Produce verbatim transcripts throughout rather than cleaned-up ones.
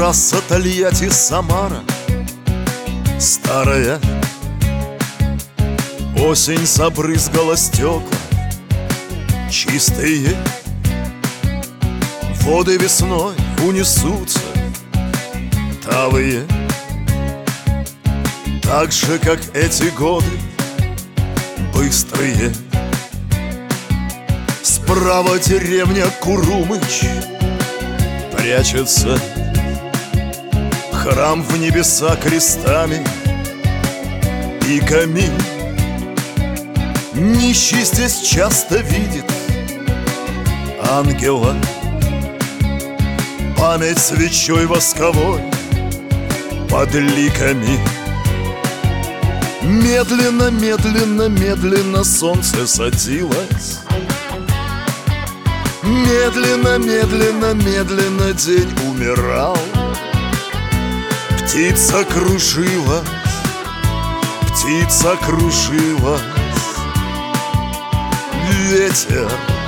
Трасса Тольятти-Самара старая, осень забрызгала стекла чистые. Воды весной унесутся талые, так же, как эти годы быстрые. Справа деревня Курумыч прячется, храм в небеса крестами и камин. Нищий здесь часто видит ангела, память свечой восковой под ликами. Медленно, медленно, медленно солнце садилось. Медленно, медленно, медленно день умирал. Птица кружилась, птица кружилась. Ветер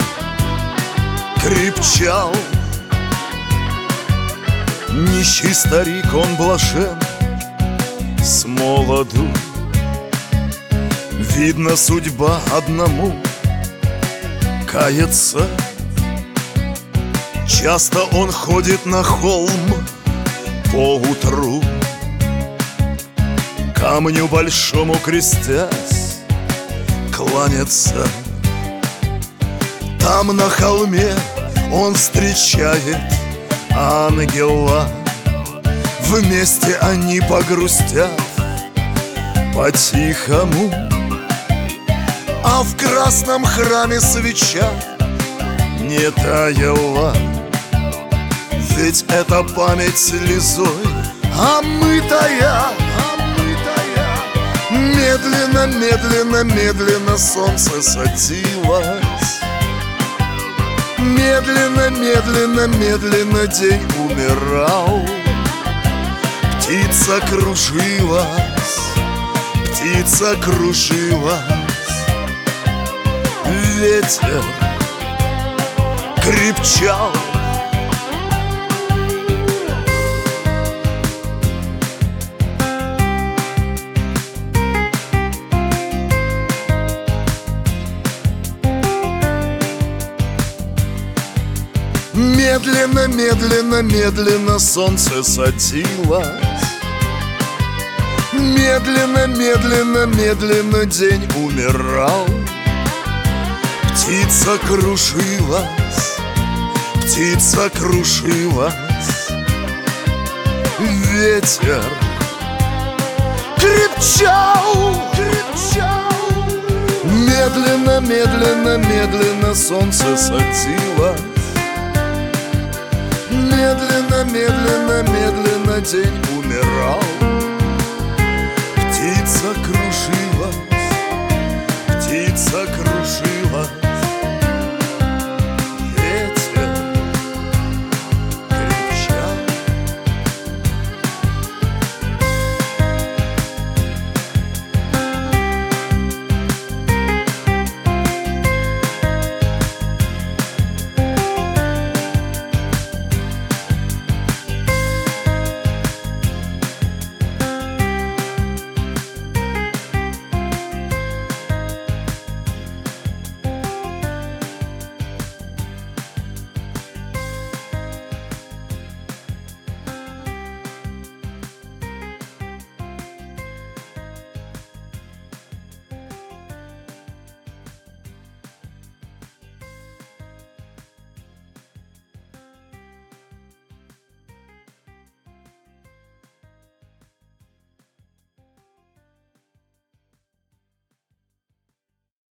крепчал. Нищий старик, он блажен с молоду. Видно, судьба одному кается. Часто он ходит на холм поутру, камню большому крестясь кланяться. Там на холме он встречает ангела. Вместе они погрустят по-тихому. А в красном храме свеча не таяла, ведь это память слезой омытая. Медленно, медленно, медленно солнце садилось. Медленно, медленно, медленно день умирал. Птица кружилась, птица кружилась. Ветер крепчал. Медленно, медленно, медленно солнце садилось. Медленно, медленно, медленно день умирал. Птица кружилась, птица кружилась. Ветер крепчал, крепчал. Медленно, медленно, медленно солнце садилось. Медленно, медленно, медленно день умирал. Птица кружилась.